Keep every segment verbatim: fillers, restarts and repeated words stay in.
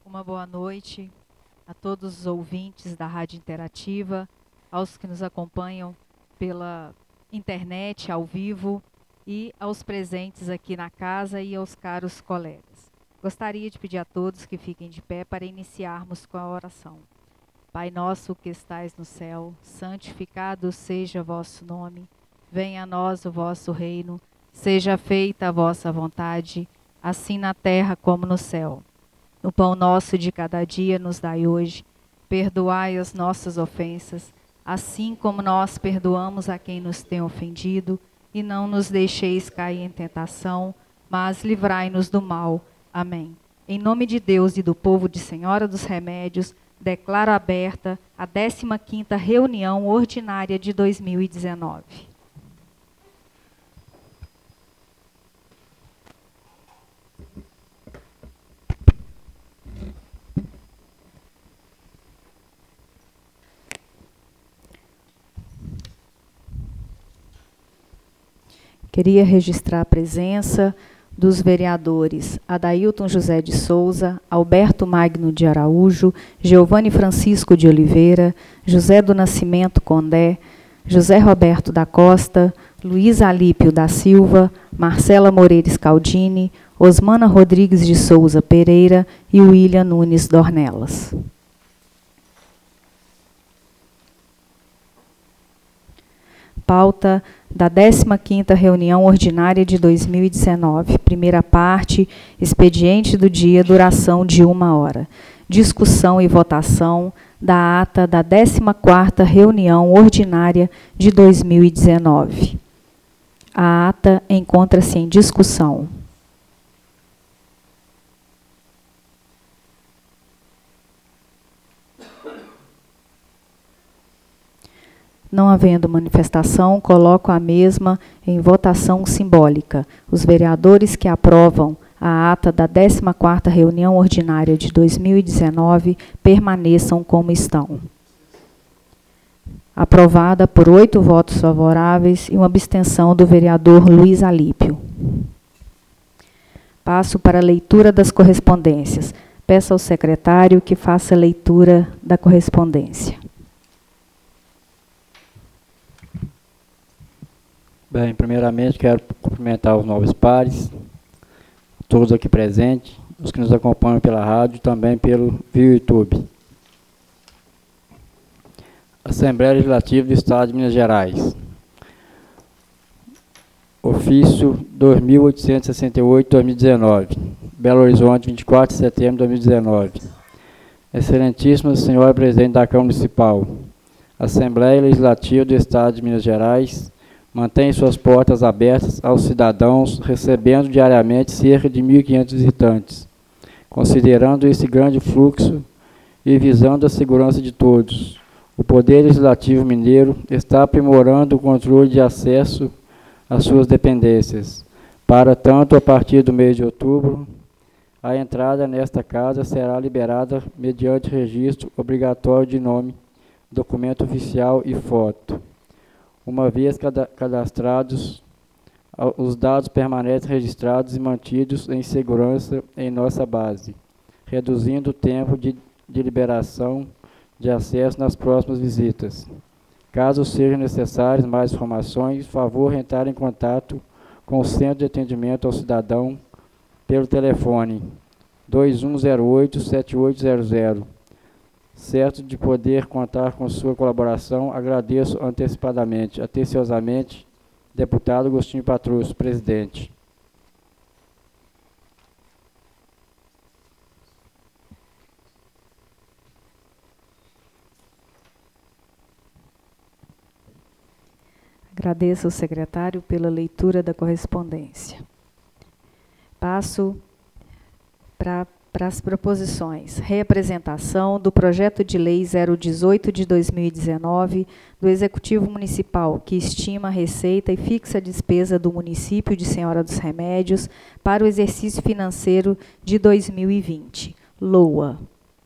Uma boa noite a todos os ouvintes da Rádio Interativa, aos que nos acompanham pela internet, ao vivo, e aos presentes aqui na casa e aos caros colegas. Gostaria de pedir a todos que fiquem de pé para iniciarmos com a oração. Pai nosso que estais no céu, santificado seja vosso nome, venha a nós o vosso reino, seja feita a vossa vontade, assim na terra como no céu. O pão nosso de cada dia nos dai hoje, perdoai as nossas ofensas, assim como nós perdoamos a quem nos tem ofendido, e não nos deixeis cair em tentação, mas livrai-nos do mal. Amém. Em nome de Deus e do povo de Senhora dos Remédios, declaro aberta a décima quinta reunião ordinária de dois mil e dezenove. Queria registrar a presença dos vereadores Adailton José de Souza, Alberto Magno de Araújo, Giovanni Francisco de Oliveira, José do Nascimento Condé, José Roberto da Costa, Luiz Alípio da Silva, Marcela Moreira Scaldini, Osmana Rodrigues de Souza Pereira e William Nunes Dornelas. Pauta da décima quinta reunião ordinária de dois mil e dezenove. Primeira parte, expediente do dia, duração de uma hora. Discussão e votação da ata da décima quarta reunião ordinária de dois mil e dezenove. A ata encontra-se em discussão. Não havendo manifestação, coloco a mesma em votação simbólica. Os vereadores que aprovam a ata da décima quarta reunião ordinária de dois mil e dezenove permaneçam como estão. Aprovada por oito votos favoráveis e uma abstenção do vereador Luiz Alípio. Passo para a leitura das correspondências. Peço ao secretário que faça a leitura da correspondência. Bem, primeiramente quero cumprimentar os nobres pares, todos aqui presentes, os que nos acompanham pela rádio e também pelo via YouTube. Assembleia Legislativa do Estado de Minas Gerais. Ofício dois mil oitocentos e sessenta e oito, dois mil e dezenove. Belo Horizonte, vinte e quatro de setembro de dois mil e dezenove. Excelentíssima Senhora Presidente da Câmara Municipal. Assembleia Legislativa do Estado de Minas Gerais mantém suas portas abertas aos cidadãos, recebendo diariamente cerca de mil e quinhentos visitantes. Considerando esse grande fluxo e visando a segurança de todos, o Poder Legislativo Mineiro está aprimorando o controle de acesso às suas dependências. Para tanto, a partir do mês de outubro, a entrada nesta casa será liberada mediante registro obrigatório de nome, documento oficial e foto. Uma vez cadastrados, os dados permanecem registrados e mantidos em segurança em nossa base, reduzindo o tempo de, de liberação de acesso nas próximas visitas. Caso sejam necessárias mais informações, favor entrar em contato com o Centro de Atendimento ao Cidadão pelo telefone dois um zero oito, sete oito zero zero. Certo de poder contar com sua colaboração, agradeço antecipadamente, atenciosamente, deputado Agostinho Patrus, presidente. Agradeço ao secretário pela leitura da correspondência. Passo para para as proposições. Reapresentação do projeto de lei zero dezoito de dois mil e dezenove do Executivo Municipal, que estima a receita e fixa a despesa do município de Senhora dos Remédios para o exercício financeiro de dois mil e vinte. LOA.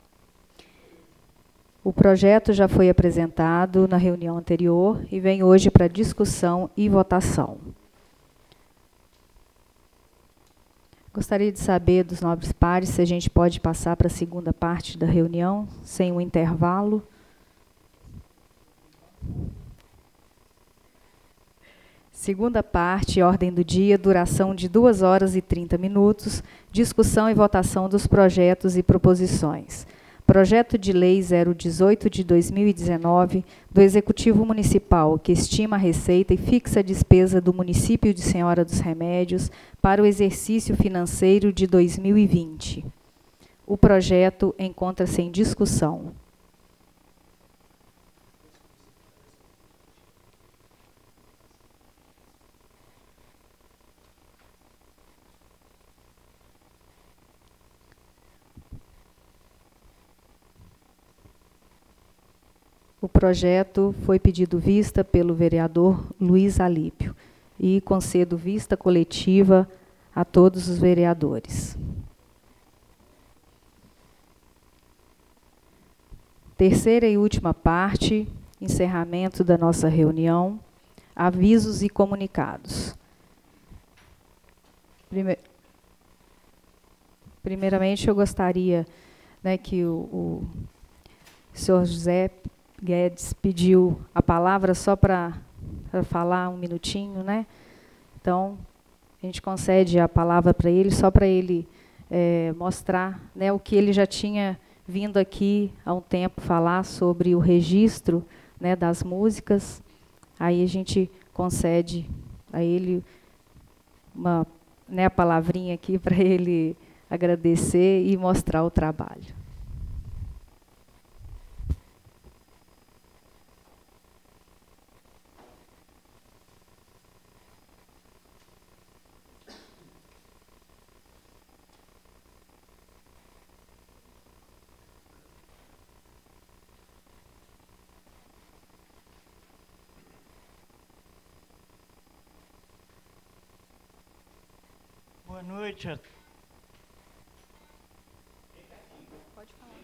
O projeto já foi apresentado na reunião anterior e vem hoje para discussão e votação. Gostaria de saber dos nobres pares se a gente pode passar para a segunda parte da reunião, sem um intervalo. Segunda parte, ordem do dia, duração de duas horas e trinta minutos, discussão e votação dos projetos e proposições. Projeto de Lei zero dezoito de dois mil e dezenove, do Executivo Municipal, que estima a receita e fixa a despesa do município de Senhora dos Remédios para o exercício financeiro de dois mil e vinte. O projeto encontra-se em discussão. O projeto foi pedido vista pelo vereador Luiz Alípio e concedo vista coletiva a todos os vereadores. Terceira e última parte, encerramento da nossa reunião, avisos e comunicados. Prime- Primeiramente, eu gostaria, né, que o, o senhor José Guedes pediu a palavra só para falar um minutinho, né? Então, a gente concede a palavra para ele, só para ele é, mostrar, né, o que ele já tinha vindo aqui há um tempo falar sobre o registro, né, das músicas. Aí a gente concede a ele uma, né, a palavrinha aqui para ele agradecer e mostrar o trabalho. Boa noite. A... Pode falar.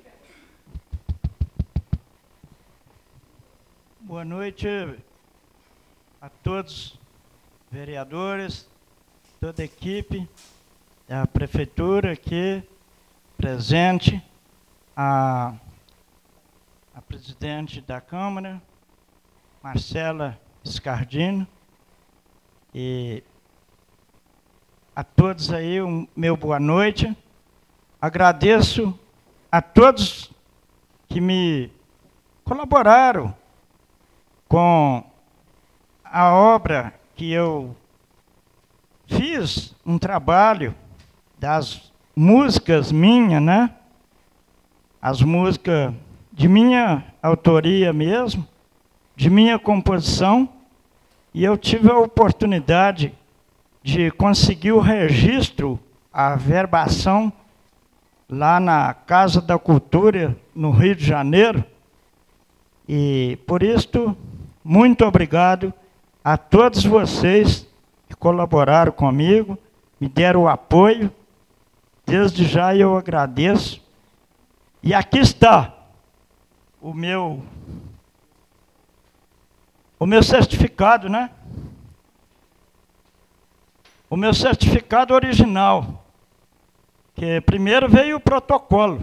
Boa noite a todos, vereadores, toda a equipe da prefeitura aqui presente, a, a presidente da Câmara, Marcela Scardino, e a todos aí, o meu boa noite. Agradeço a todos que me colaboraram com a obra que eu fiz, um trabalho das músicas minhas, né? As músicas de minha autoria mesmo, de minha composição, e eu tive a oportunidade de conseguir o registro, a verbação, lá na Casa da Cultura, no Rio de Janeiro. E, por isso, muito obrigado a todos vocês que colaboraram comigo, me deram o apoio. Desde já eu agradeço. E aqui está o meu, o meu certificado, né? O meu certificado original, que primeiro veio o protocolo,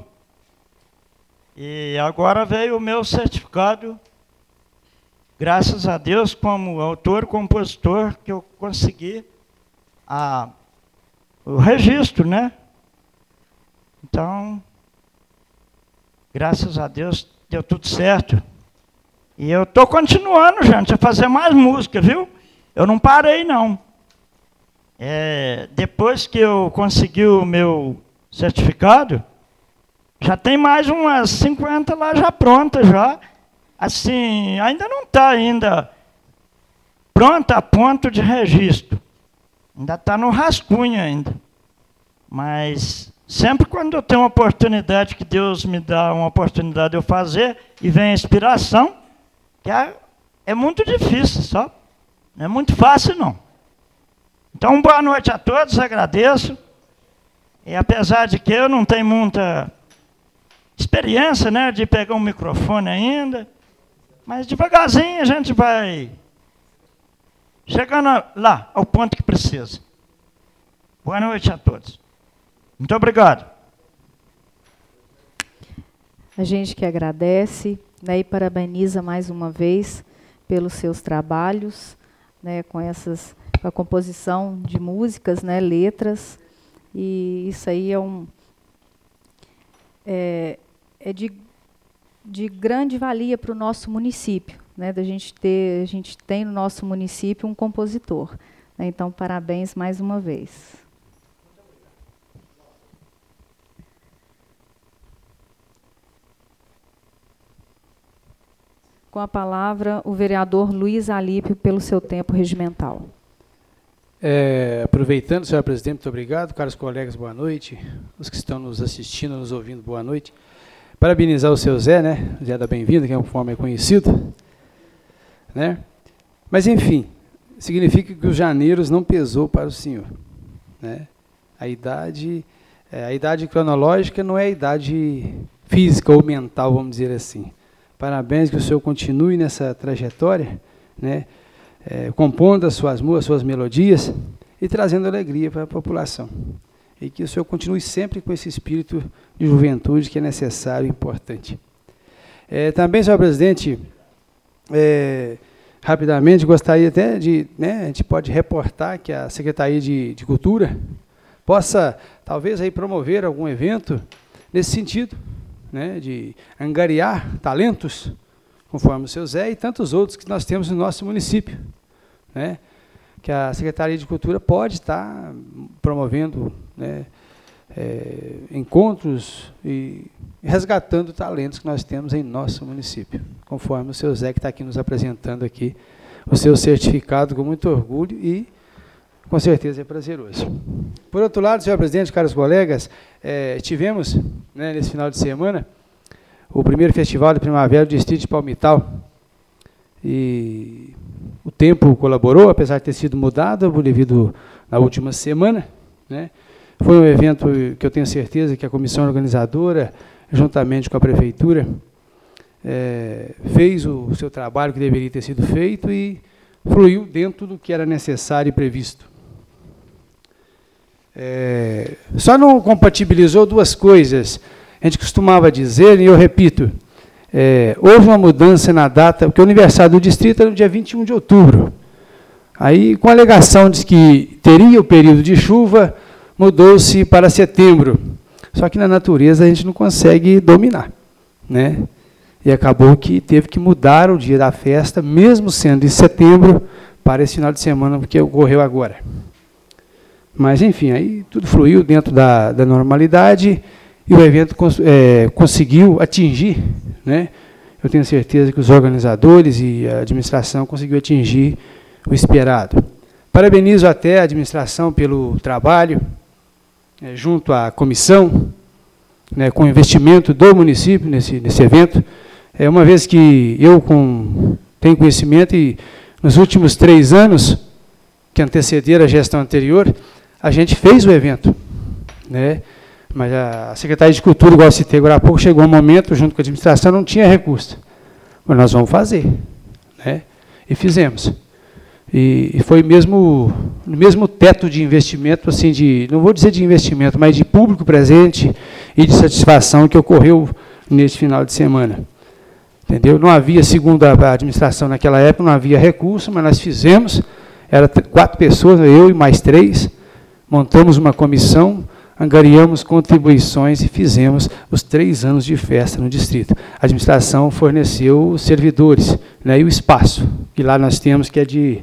e agora veio o meu certificado, graças a Deus, como autor e compositor, que eu consegui a, o registro, né? Então, graças a Deus, deu tudo certo. E eu estou continuando, gente, a fazer mais música, viu? Eu não parei, não. É, depois que eu consegui o meu certificado, já tem mais umas cinquenta lá já prontas, já. Assim, ainda não está ainda pronta a ponto de registro. Ainda está no rascunho ainda. Mas sempre quando eu tenho uma oportunidade, que Deus me dá uma oportunidade de eu fazer, e vem a inspiração, que é, é muito difícil, só. Não é muito fácil, não. Então, boa noite a todos, agradeço. E apesar de que eu não tenho muita experiência, né, de pegar um microfone ainda, mas devagarzinho a gente vai chegando lá, ao ponto que precisa. Boa noite a todos. Muito obrigado. A gente que agradece, né, e parabeniza mais uma vez pelos seus trabalhos, né, com essas, com a composição de músicas, né, letras, e isso aí é um é, é de, de grande valia para o nosso município, né, da gente ter, a gente tem no nosso município um compositor, né, então parabéns mais uma vez. Com a palavra, o vereador Luiz Alípio, pelo seu tempo regimental. É, aproveitando, senhora presidente, muito obrigado. Caros colegas, boa noite. Os que estão nos assistindo, nos ouvindo, boa noite. Parabenizar o seu Zé, né? Zé da Bem-vinda, que é um forma conhecido. Né? Mas, enfim, significa que os janeiros não pesou para o senhor. Né? A idade, é, a idade cronológica não é a idade física ou mental, vamos dizer assim. Parabéns, que o senhor continue nessa trajetória, né, é, compondo as suas músicas, as suas melodias e trazendo alegria para a população. E que o senhor continue sempre com esse espírito de juventude que é necessário e importante. É, também, senhor presidente, é, rapidamente, gostaria até de, né, a gente pode reportar que a Secretaria de, de Cultura possa, talvez, aí promover algum evento nesse sentido, né, de angariar talentos, conforme o seu Zé, e tantos outros que nós temos no nosso município, né, que a Secretaria de Cultura pode estar promovendo, né, é, encontros e resgatando talentos que nós temos em nosso município, conforme o seu Zé, que está aqui nos apresentando aqui o seu certificado com muito orgulho e, com certeza, é prazeroso. Por outro lado, senhor presidente, caros colegas, é, tivemos, né, nesse final de semana, o primeiro festival de primavera do distrito de Palmital. E o tempo colaborou, apesar de ter sido mudado devido na última semana. Né? Foi um evento que eu tenho certeza que a comissão organizadora, juntamente com a prefeitura, é, fez o seu trabalho que deveria ter sido feito e fluiu dentro do que era necessário e previsto. É, só não compatibilizou duas coisas. A gente costumava dizer, e eu repito, é, houve uma mudança na data, porque o aniversário do distrito era no dia vinte e um de outubro. Aí, com a alegação de que teria o período de chuva, mudou-se para setembro. Só que na natureza a gente não consegue dominar, né? E acabou que teve que mudar o dia da festa, mesmo sendo em setembro, para esse final de semana, porque ocorreu agora. Mas, enfim, aí tudo fluiu dentro da, da normalidade e o evento cons, é, conseguiu atingir, né? Eu tenho certeza que os organizadores e a administração conseguiu atingir o esperado. Parabenizo até a administração pelo trabalho, é, junto à comissão, né, com o investimento do município nesse, nesse evento. É, uma vez que eu com, tenho conhecimento e nos últimos três anos, que antecederam a gestão anterior, a gente fez o evento, né? Mas a Secretaria de Cultura, igual eu citei agora há pouco, chegou um momento, junto com a administração, não tinha recurso. Mas nós vamos fazer, né? E fizemos. E, e foi mesmo no mesmo teto de investimento, assim, de, não vou dizer de investimento, mas de público presente e de satisfação que ocorreu neste final de semana. Entendeu? Não havia, segundo a administração naquela época, não havia recurso, mas nós fizemos, eram quatro pessoas, eu e mais três, montamos uma comissão, angariamos contribuições e fizemos os três anos de festa no distrito. A administração forneceu os servidores, né, e o espaço, que lá nós temos, que é de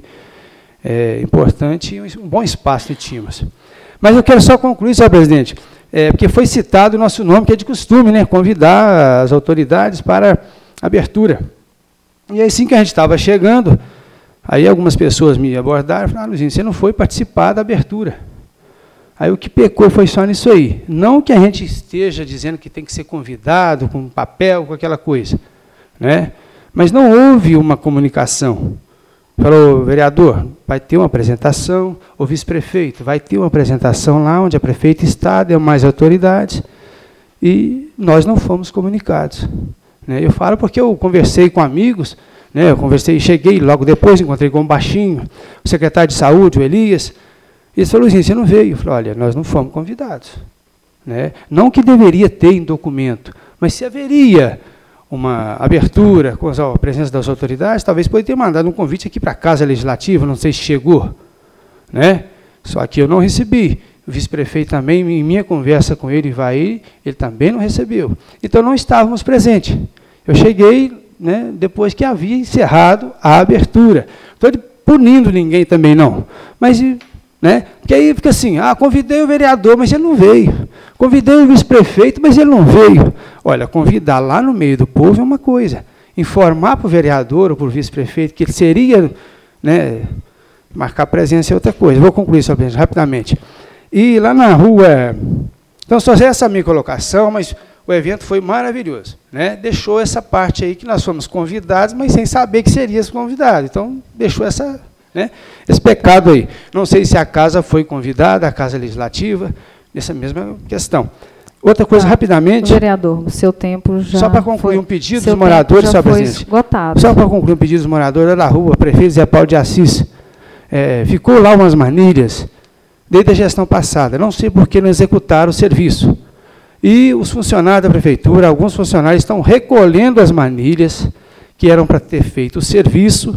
é, importante, um bom espaço que tínhamos. Mas eu quero só concluir, senhor presidente, é, porque foi citado o nosso nome, que é de costume, né, convidar as autoridades para a abertura. E assim que a gente estava chegando, aí algumas pessoas me abordaram e falaram: ah, Luizinho, você não foi participar da abertura. Aí o que pecou foi só nisso aí. Não que a gente esteja dizendo que tem que ser convidado com papel, com aquela coisa, né? Mas não houve uma comunicação. Falou: vereador, vai ter uma apresentação, o vice-prefeito, vai ter uma apresentação lá onde a prefeita está, deu mais autoridades, e nós não fomos comunicados. Né? Eu falo porque eu conversei com amigos, né? Eu conversei, cheguei logo depois, encontrei com o Baixinho, o secretário de saúde, o Elias, e ele falou assim: você não veio? Eu falei: olha, nós não fomos convidados. né? Não que deveria ter em documento, mas se haveria uma abertura com a presença das autoridades, talvez poderia ter mandado um convite aqui para a Casa Legislativa, não sei se chegou, né? Só que eu não recebi. O vice-prefeito também, em minha conversa com ele, vai, ele também não recebeu. Então, não estávamos presentes. Eu cheguei, né, depois que havia encerrado a abertura. Estou punindo ninguém também, não. Mas, né, porque aí fica assim, ah, convidei o vereador, mas ele não veio. Convidei o vice-prefeito, mas ele não veio. Olha, convidar lá no meio do povo é uma coisa. Informar para o vereador ou para o vice-prefeito que ele seria, né, marcar presença é outra coisa. Vou concluir só rapidamente. E lá na rua, então só essa minha colocação, mas o evento foi maravilhoso, né? Deixou essa parte aí que nós fomos convidados, mas sem saber que seríamos convidados. Então, deixou essa, né, esse pecado aí. Não sei se a casa foi convidada, a Casa Legislativa, nessa mesma questão. Outra coisa, ah, rapidamente... Vereador, o seu tempo já Só para concluir, foi, um pedido dos moradores, senhor foi presidente. Esgotado. Só para concluir um pedido dos moradores da rua, prefeito Zé Paulo de Assis. É, ficou lá umas manilhas desde a gestão passada. Não sei por que não executaram o serviço. E os funcionários da prefeitura, alguns funcionários estão recolhendo as manilhas que eram para ter feito o serviço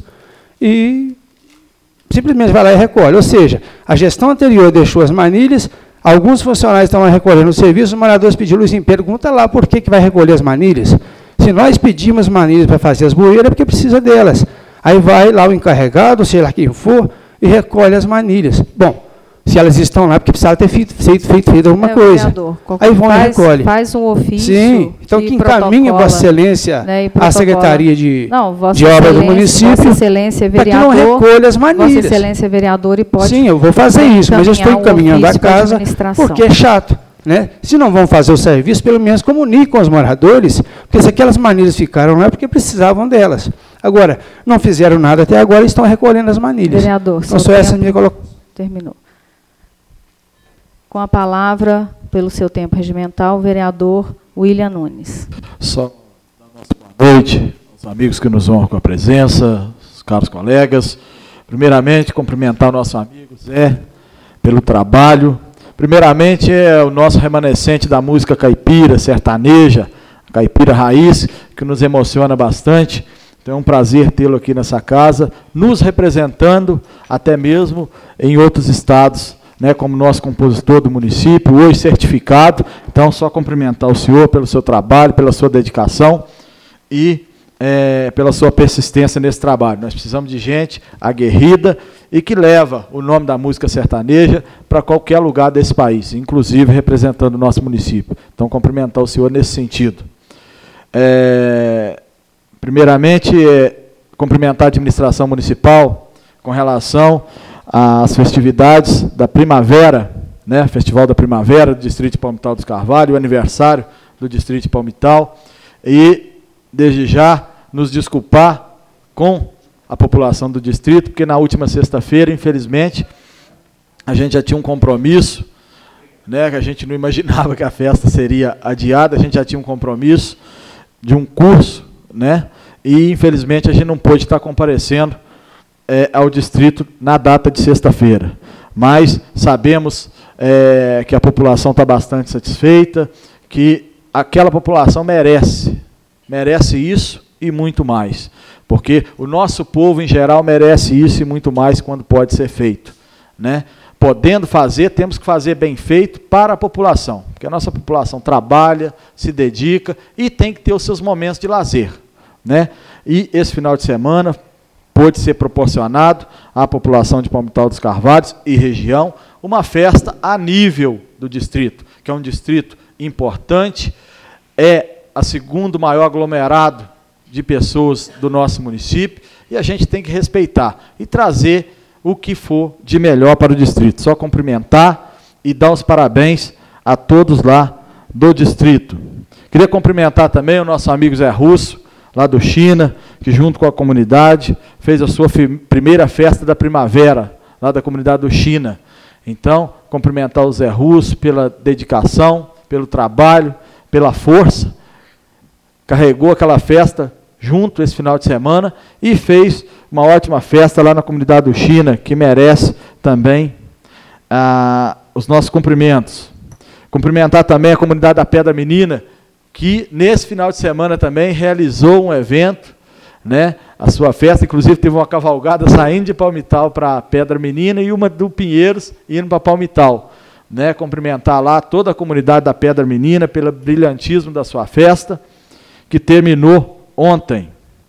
e simplesmente vai lá e recolhe. Ou seja, a gestão anterior deixou as manilhas, alguns funcionários estão lá recolhendo o serviço, os moradores pediram, Luizinho, pergunta lá por que, que vai recolher as manilhas. Se nós pedimos manilhas para fazer as bueiras, é porque precisa delas. Aí vai lá o encarregado, sei lá quem for, e recolhe as manilhas. Bom, se elas estão lá, porque precisava ter feito, feito, feito, feito alguma é, coisa. Vereador, aí vão faz, e recolhe. Faz um ofício. Sim, então que encaminha Vossa Excelência, né, a Secretaria de, não, Vossa de Obras do município, Vossa Excelência vereador, para que não recolha as manilhas. Vossa Excelência vereador e pode. Sim, eu vou fazer isso, mas eu estou encaminhando um a casa, porque é chato. Né? Se não vão fazer o serviço, pelo menos comuniquem aos moradores, porque se aquelas manilhas ficaram lá, é porque precisavam delas. Agora, não fizeram nada até agora e estão recolhendo as manilhas. Vereador, então, só essa minha colocação. Terminou. Com a palavra, pelo seu tempo regimental, o vereador William Nunes. Só boa noite aos amigos que nos honram com a presença, os caros colegas. Primeiramente, cumprimentar o nosso amigo Zé pelo trabalho. Primeiramente, é o nosso remanescente da música caipira, sertaneja, caipira raiz, que nos emociona bastante. Então é um prazer tê-lo aqui nessa casa, nos representando até mesmo em outros estados, né, como nosso compositor do município, hoje certificado. Então, só cumprimentar o senhor pelo seu trabalho, pela sua dedicação e é, pela sua persistência nesse trabalho. Nós precisamos de gente aguerrida e que leva o nome da música sertaneja para qualquer lugar desse país, inclusive representando o nosso município. Então, cumprimentar o senhor nesse sentido. É, primeiramente, é, cumprimentar a administração municipal com relação às festividades da primavera, né, Festival da Primavera do Distrito de Palmital dos Carvalho, o aniversário do Distrito de Palmital, e, desde já, nos desculpar com a população do distrito, porque na última sexta-feira, infelizmente, a gente já tinha um compromisso, né, que a gente não imaginava que a festa seria adiada, a gente já tinha um compromisso de um curso, né, e, infelizmente, a gente não pôde estar comparecendo é, ao distrito na data de sexta-feira. Mas sabemos é, que a população está bastante satisfeita, que aquela população merece, merece isso e muito mais. Porque o nosso povo, em geral, merece isso e muito mais quando pode ser feito. Né? Podendo fazer, temos que fazer bem feito para a população. Porque a nossa população trabalha, se dedica e tem que ter os seus momentos de lazer. Né? E esse final de semana pôde ser proporcionado à população de Palmital dos Carvalhos e região uma festa a nível do distrito, que é um distrito importante, é a segundo maior aglomerado de pessoas do nosso município, e a gente tem que respeitar e trazer o que for de melhor para o distrito. Só cumprimentar e dar os parabéns a todos lá do distrito. Queria cumprimentar também o nosso amigo Zé Russo, lá do China, que junto com a comunidade fez a sua primeira festa da primavera, lá da comunidade do China. Então, cumprimentar o Zé Russo pela dedicação, pelo trabalho, pela força. Carregou aquela festa junto esse final de semana e fez uma ótima festa lá na comunidade do China, que merece também ah, os nossos cumprimentos. Cumprimentar também a comunidade da Pedra Menina, que nesse final de semana também realizou um evento, né, a sua festa, inclusive teve uma cavalgada saindo de Palmital para Pedra Menina e uma do Pinheiros indo para Palmital. Né, cumprimentar lá toda a comunidade da Pedra Menina pelo brilhantismo da sua festa, que terminou ontem.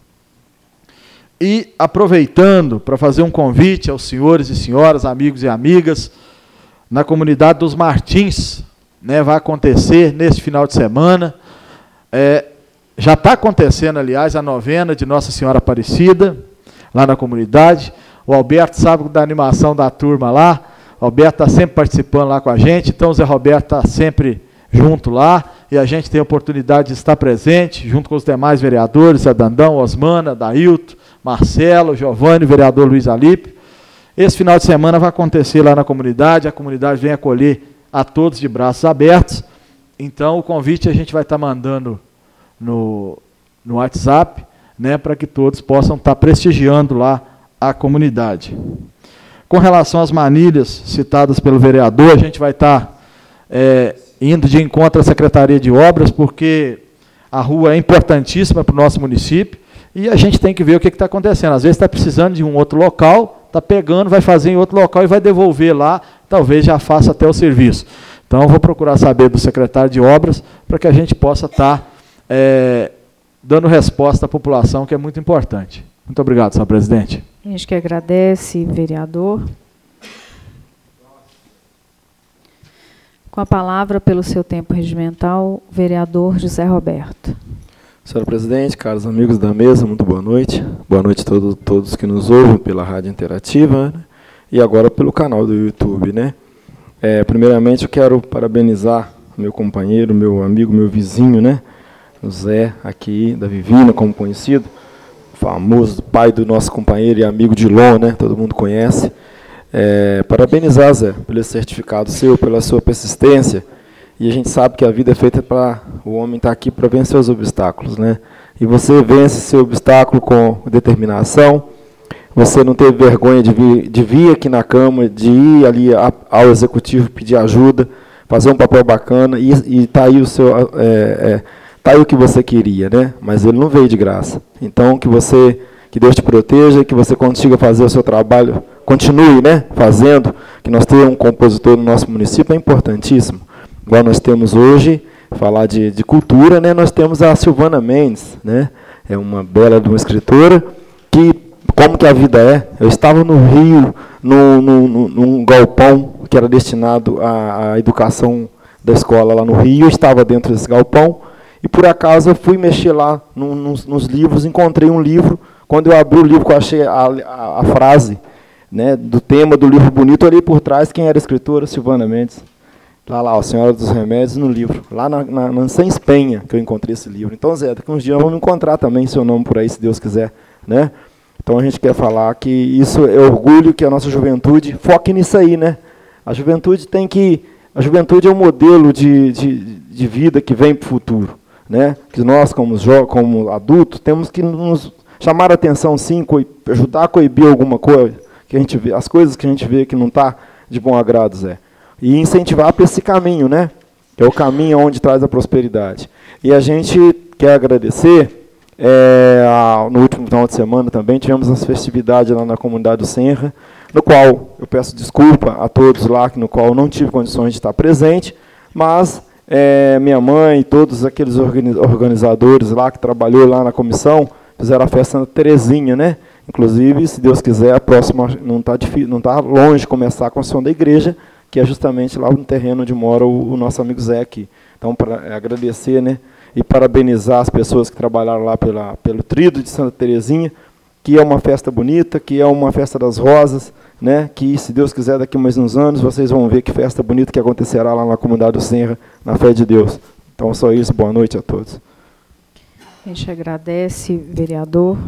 E aproveitando para fazer um convite aos senhores e senhoras, amigos e amigas, na comunidade dos Martins, né, vai acontecer neste final de semana, é, já está acontecendo, aliás, a novena de Nossa Senhora Aparecida, lá na comunidade. O Alberto sabe da animação da turma lá, o Alberto está sempre participando lá com a gente, então o Zé Roberto está sempre junto lá, e a gente tem a oportunidade de estar presente, junto com os demais vereadores, Zé Dandão, Osmana, Dailton, Marcelo, Giovanni, o vereador Luiz Alípio. Esse final de semana vai acontecer lá na comunidade, a comunidade vem acolher a todos de braços abertos, então o convite a gente vai estar mandando no, no WhatsApp, né, para que todos possam estar prestigiando lá a comunidade. Com relação às manilhas citadas pelo vereador, a gente vai estar é, indo de encontro à Secretaria de Obras, porque a rua é importantíssima para o nosso município, e a gente tem que ver o que está acontecendo. Às vezes está precisando de um outro local, está pegando, vai fazer em outro local e vai devolver lá, talvez já faça até o serviço. Então, eu vou procurar saber do secretário de Obras, para que a gente possa estar é, dando resposta à população, que é muito importante. Muito obrigado, senhor presidente. A gente que agradece, vereador. Com a palavra, pelo seu tempo regimental, o vereador José Roberto. Senhora presidente, caros amigos da mesa, muito boa noite. Boa noite a todos, todos que nos ouvem pela Rádio Interativa, né, e agora pelo canal do YouTube. Né. É, primeiramente, eu quero parabenizar meu companheiro, meu amigo, meu vizinho, né, o Zé, aqui da Vivina, como conhecido, famoso pai do nosso companheiro e amigo de Lon, né, todo mundo conhece. É, parabenizar, Zé, pelo certificado seu, pela sua persistência. E a gente sabe que a vida é feita para o homem estar aqui para vencer os obstáculos, né? E você vence seu obstáculo com determinação. Você não teve vergonha de vir, de vir aqui na Câmara, de ir ali a, ao Executivo pedir ajuda, fazer um papel bacana, e está aí o seu, é, é, tá aí o que você queria, né? Mas ele não veio de graça. Então, que você, que Deus te proteja, que você consiga fazer o seu trabalho, continue, né, fazendo, que nós tenhamos um compositor no nosso município é importantíssimo. Igual nós temos hoje, falar de, de cultura, né, nós temos a Silvana Mendes, né, é uma bela de uma escritora, que, como que a vida é, eu estava no Rio, no, no, no, num galpão que era destinado à, à educação da escola lá no Rio, eu estava dentro desse galpão, e por acaso eu fui mexer lá no, nos, nos livros, encontrei um livro, quando eu abri o livro, eu achei a, a, a frase, né, do tema do livro bonito, ali por trás, quem era a escritora? Silvana Mendes. Lá, lá, a Senhora dos Remédios, no livro. Lá na, na, na Sans Penha, que eu encontrei esse livro. Então, Zé, daqui uns dias vamos encontrar também seu nome por aí, se Deus quiser. Né? Então, a gente quer falar que isso é orgulho que a nossa juventude foque nisso aí. Né? A juventude tem que... A juventude é um modelo de, de, de vida que vem para o futuro. Né? Que nós, como, como adultos, temos que nos chamar a atenção, sim, ajudar a coibir alguma coisa, que a gente vê, as coisas que a gente vê que não está de bom agrado, Zé. E incentivar para esse caminho, né? Que é o caminho onde traz a prosperidade. E a gente quer agradecer, é, a, no último final de semana também, tivemos as festividades lá na comunidade do Senra, no qual eu peço desculpa a todos lá, no qual eu não tive condições de estar presente, mas é, minha mãe e todos aqueles organizadores lá que trabalhou lá na comissão, fizeram a festa na Terezinha, né? Inclusive, se Deus quiser, a próxima não está não tá longe de começar a construção da igreja, que é justamente lá no terreno onde mora o, o nosso amigo Zé aqui. Então, para agradecer, né, e parabenizar as pessoas que trabalharam lá pela, pelo Tríduo de Santa Terezinha, que é uma festa bonita, que é uma festa das rosas, né, que, se Deus quiser, daqui a mais uns anos, vocês vão ver que festa bonita que acontecerá lá na comunidade do Senra, na fé de Deus. Então, só isso. Boa noite a todos. A gente agradece, vereador.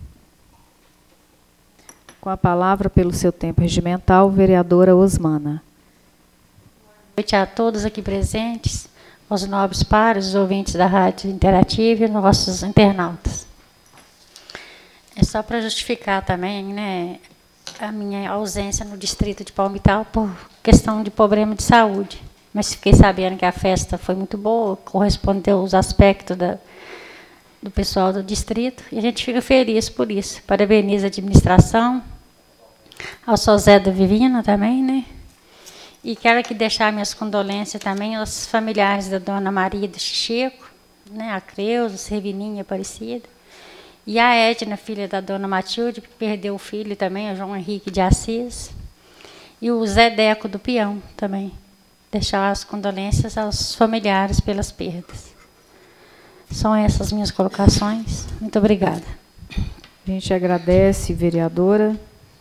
Com a palavra, pelo seu tempo regimental, vereadora Osmana. Boa noite a todos aqui presentes, aos nobres pares, os ouvintes da Rádio Interativa e nossos internautas. É só para justificar também, né, a minha ausência no distrito de Palmital por questão de problema de saúde. mas fiquei sabendo que a festa foi muito boa, correspondeu aos aspectos da, do pessoal do distrito, e a gente fica feliz por isso. Parabenizo a administração, ao seu Zé da Vivina também, né? E quero aqui deixar minhas condolências também aos familiares da dona Maria do Chico, né? A Creuza, a Servininha Aparecida, e a Edna, filha da dona Matilde, que perdeu o filho também, o João Henrique de Assis, e o Zé Deco do Peão também. Deixar as condolências aos familiares pelas perdas. São essas minhas colocações. Muito obrigada. A gente agradece, vereadora.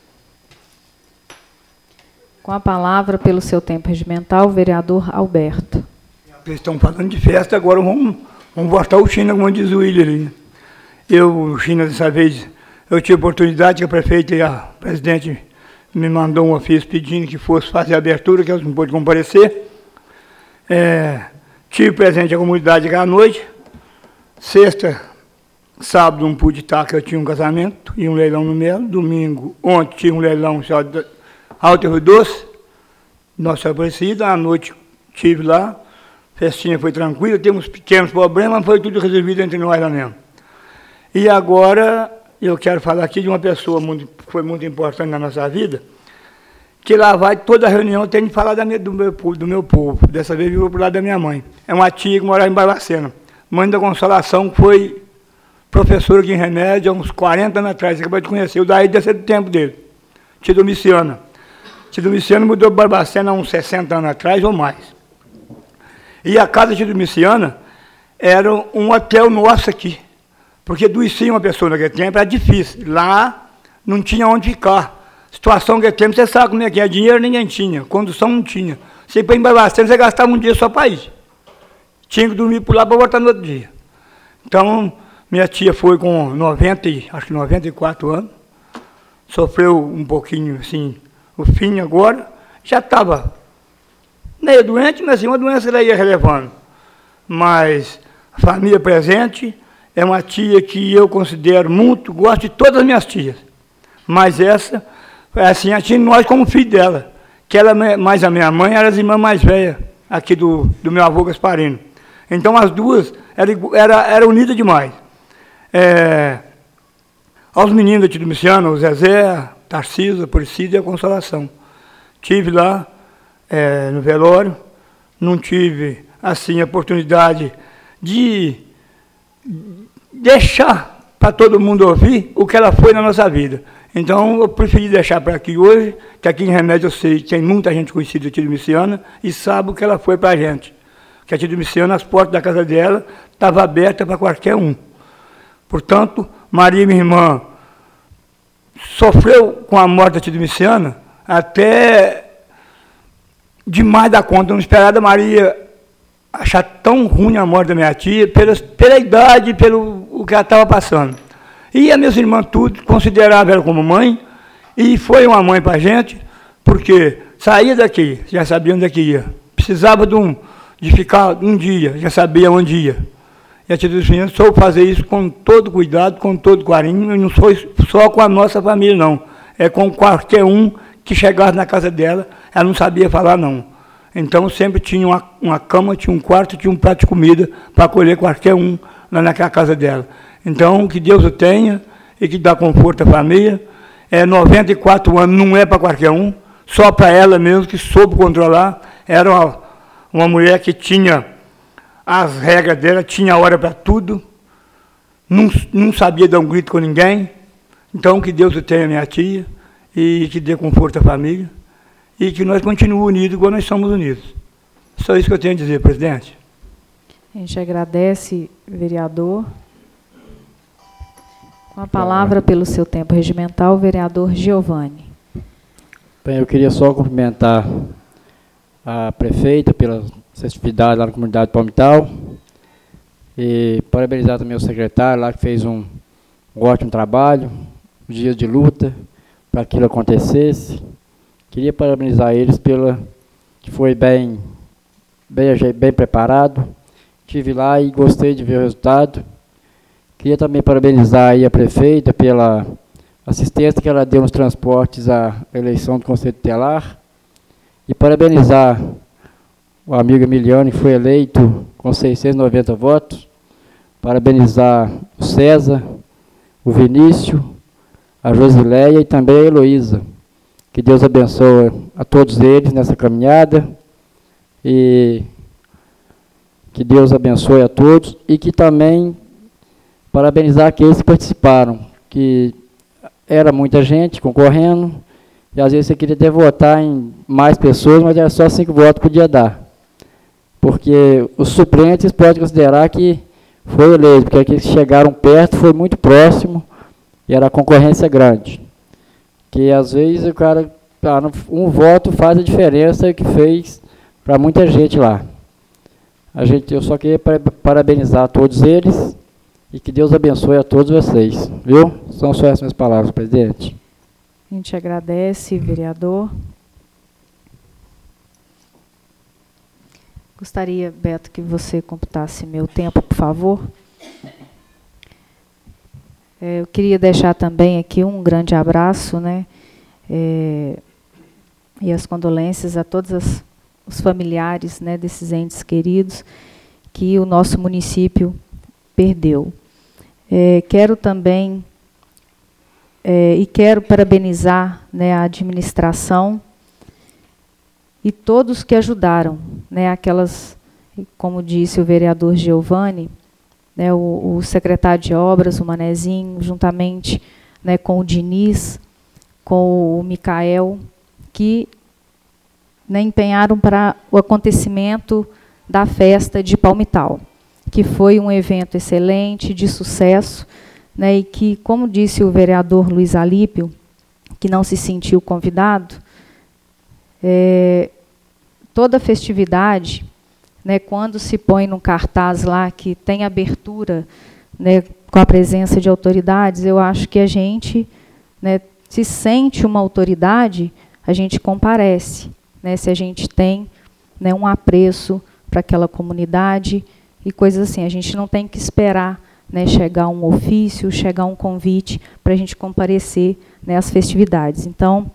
Com a palavra, pelo seu tempo regimental, o vereador Alberto. Eles estão falando de festa, agora vamos, vamos voltar ao China, como diz o William ali. Eu, o China, dessa vez, eu tive a oportunidade que a prefeita e a presidente me mandou um ofício pedindo que fosse fazer a abertura, que eles não pôde comparecer. É, tive presente a comunidade aquela noite. Sexta, sábado não pude estar, que eu tinha um casamento e um leilão no Melo. Domingo, ontem tinha um leilão Alto Rio Doce, Nossa Aparecida. À noite estive lá, a festinha foi tranquila, temos pequenos problemas, mas foi tudo resolvido entre nós lá mesmo. E agora eu quero falar aqui de uma pessoa muito, que foi muito importante na nossa vida, que lá vai toda reunião tem de falar da minha, do, meu, do meu povo. Dessa vez eu vou para o lado da minha mãe. É uma tia que morava em Barbacena. Mãe da Consolação, que foi professora aqui em Remédio há uns quarenta anos atrás, você acabou de conhecer, o daí desse do tempo dele. Tia Domiciana. Tia Domiciana mudou para Barbacena há uns sessenta anos atrás ou mais. E a casa de Tia Domiciana era um hotel nosso aqui. Porque adoecia uma pessoa naquele tempo, era difícil. Lá não tinha onde ficar. Situação naquele tempo, você sabe como é que é. Dinheiro ninguém tinha, condução não tinha. Você ia para Barbacena, você gastava um dia só para ir. Tinha que dormir por lá para voltar no outro dia. Então, minha tia foi com noventa, acho que noventa e quatro anos. Sofreu um pouquinho, assim, o fim agora. Já estava meio doente, mas assim, uma doença ela ia relevando. Mas a família presente é uma tia que eu considero muito, gosto de todas as minhas tias. Mas essa, assim, a tia nós como filho dela. Que ela, mais a minha mãe, era as irmãs mais velhas, aqui do, do meu avô Gasparino. Então, as duas eram era, era unidas demais. É, aos meninos da tia Domiciana, o Zezé, a Tarcísio, a Aparecida e a Consolação. Tive lá, é, no velório, não tive, assim, a oportunidade de deixar para todo mundo ouvir o que ela foi na nossa vida. Então, eu preferi deixar para aqui hoje, que aqui em Remédio eu sei que tem muita gente conhecida da tia Domiciana e sabe o que ela foi para a gente. Que a tia Domiciana, as portas da casa dela estavam abertas para qualquer um. Portanto, Maria, minha irmã, sofreu com a morte da tia Domiciana até demais da conta. Não esperava a Maria achar tão ruim a morte da minha tia, pela, pela idade e pelo o que ela estava passando. E as minhas irmãs tudo consideravam ela como mãe, e foi uma mãe para a gente, porque saía daqui, já sabia onde é que ia. Precisava de, um, de ficar um dia, já sabia onde ia. E a tia Domiciana soube fazer isso com todo cuidado, com todo carinho, e não foi só com a nossa família, não. É com qualquer um que chegasse na casa dela, ela não sabia falar, não. Então, sempre tinha uma, uma cama, tinha um quarto, tinha um prato de comida para acolher qualquer um lá naquela casa dela. Então, que Deus o tenha e que dá conforto à família. É, noventa e quatro anos não é para qualquer um, só para ela mesmo, que soube controlar. Era uma, uma mulher que tinha as regras dela, tinha hora para tudo, não, não sabia dar um grito com ninguém. Então, que Deus o tenha, minha tia, e que dê conforto à família, e que nós continuemos unidos igual nós somos unidos. Só isso que eu tenho a dizer, presidente. A gente agradece, vereador. Com a palavra, pelo seu tempo regimental, o vereador Giovanni. Bem, eu queria só cumprimentar a prefeita pela festividade lá na comunidade Palmital e parabenizar também o secretário lá que fez um, um ótimo trabalho, um dia de luta para que aquilo acontecesse. Queria parabenizar eles pela que foi bem, bem, bem preparado. Estive lá e gostei de ver o resultado. Queria também parabenizar aí a prefeita pela assistência que ela deu nos transportes à eleição do Conselho Tutelar e parabenizar o amigo Emiliano, que foi eleito com seiscentos e noventa votos. Parabenizar o César, o Vinícius, a Josileia e também a Heloísa. Que Deus abençoe a todos eles nessa caminhada. E que Deus abençoe a todos. E que também parabenizar aqueles que participaram. Que era muita gente concorrendo. E às vezes você queria até votar em mais pessoas, mas era só cinco votos que podia dar. Porque os suplentes podem considerar que foi eleito, porque aqueles que chegaram perto foi muito próximo e era concorrência grande. Que às vezes o cara, um voto faz a diferença que fez para muita gente lá. A gente, eu só queria parabenizar todos eles e que Deus abençoe a todos vocês. Viu? São só essas minhas palavras, presidente. A gente agradece, vereador. Gostaria, Beto, que você computasse meu tempo, por favor. É, eu queria deixar também aqui um grande abraço, né, é, e as condolências a todos as, os familiares, né, desses entes queridos que o nosso município perdeu. É, quero também, é, e quero parabenizar, né, a administração e todos que ajudaram, né, aquelas, como disse o vereador Giovanni, né, o, o secretário de obras, o Manezinho, juntamente, né, com o Diniz, com o Micael, que, né, empenharam para o acontecimento da festa de Palmital, que foi um evento excelente, de sucesso, né, e que, como disse o vereador Luiz Alípio, que não se sentiu convidado, é, toda festividade, né, quando se põe num cartaz lá que tem abertura, né, com a presença de autoridades, eu acho que a gente, né, se sente uma autoridade, a gente comparece, né, se a gente tem, né, um apreço para aquela comunidade e coisas assim. A gente não tem que esperar, né, chegar um ofício, chegar um convite para a gente comparecer, né, às festividades. Então,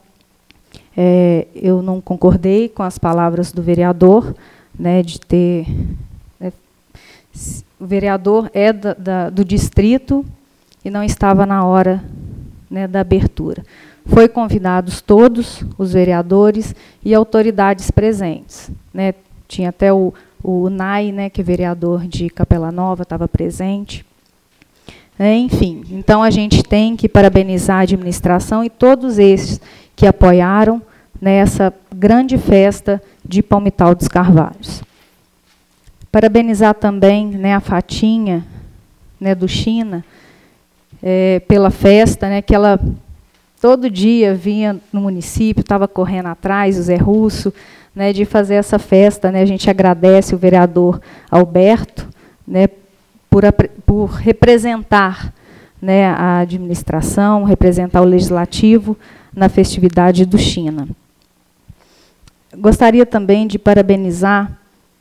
é, eu não concordei com as palavras do vereador, né, de ter... Né, o vereador é da, da, do distrito e não estava na hora, né, da abertura. Foi convidados todos os vereadores e autoridades presentes, né? Tinha até o, o Nai, né, que é vereador de Capela Nova, estava presente. É, enfim, então a gente tem que parabenizar a administração e todos esses que apoiaram nessa grande festa de Palmital dos Carvalhos. Parabenizar também, né, a Fatinha, né, do China, é, pela festa, né, que ela todo dia vinha no município, estava correndo atrás, o Zé Russo, né, de fazer essa festa. Né, a gente agradece o vereador Alberto, né, por, por representar, né, a administração, representar o legislativo na festividade do China. Gostaria também de parabenizar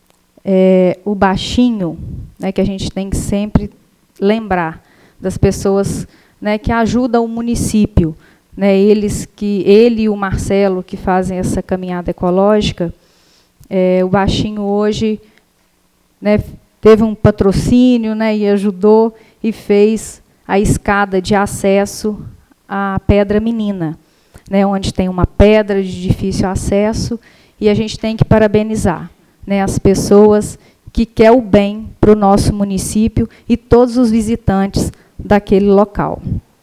é, o Baixinho, né, que a gente tem que sempre lembrar das pessoas, né, que ajudam o município, né, eles que ele e o Marcelo que fazem essa caminhada ecológica. É, o Baixinho hoje, né, teve um patrocínio, né, e ajudou e fez a escada de acesso à Pedra Menina, né, onde tem uma pedra de difícil acesso, e a gente tem que parabenizar, né, as pessoas que querem o bem para o nosso município e todos os visitantes daquele local.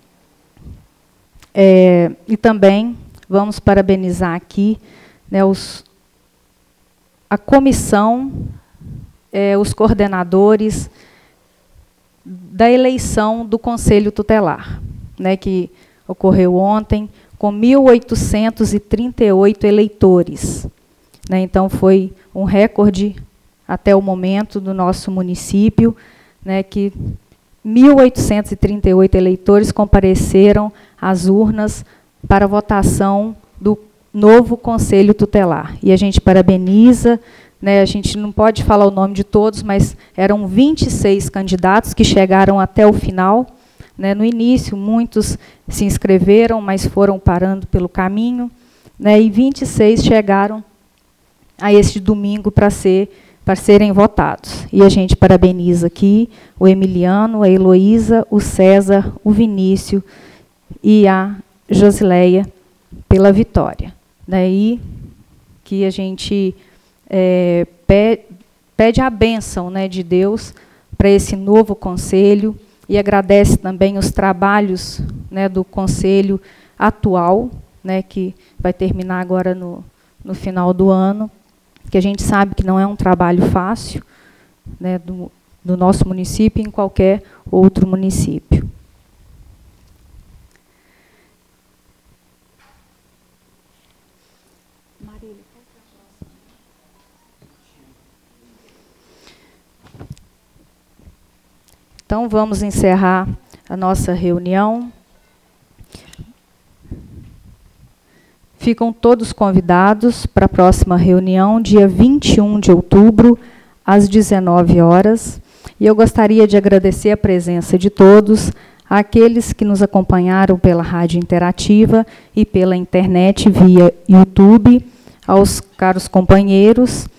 É, e também vamos parabenizar aqui, né, os, a comissão, é, os coordenadores da eleição do Conselho Tutelar, né, que ocorreu ontem, com mil oitocentos e trinta e oito eleitores. Né, então, foi um recorde até o momento do nosso município, né, que mil oitocentos e trinta e oito eleitores compareceram às urnas para a votação do novo Conselho Tutelar. E a gente parabeniza, né, a gente não pode falar o nome de todos, mas eram vinte e seis candidatos que chegaram até o final. Né, no início, muitos se inscreveram, mas foram parando pelo caminho, né, e vinte e seis chegaram a este domingo para ser, para serem votados. E a gente parabeniza aqui o Emiliano, a Heloísa, o César, o Vinícius e a Josileia pela vitória. Daí que a gente é, pede, pede a bênção, né, de Deus para esse novo conselho e agradece também os trabalhos, né, do conselho atual, né, que vai terminar agora no, no final do ano, que a gente sabe que não é um trabalho fácil, né, do, do nosso município e em qualquer outro município. Então, vamos encerrar a nossa reunião. Ficam todos convidados para a próxima reunião, dia vinte e um de outubro, às dezenove horas. E eu gostaria de agradecer a presença de todos, àqueles que nos acompanharam pela Rádio Interativa e pela internet via YouTube, aos caros companheiros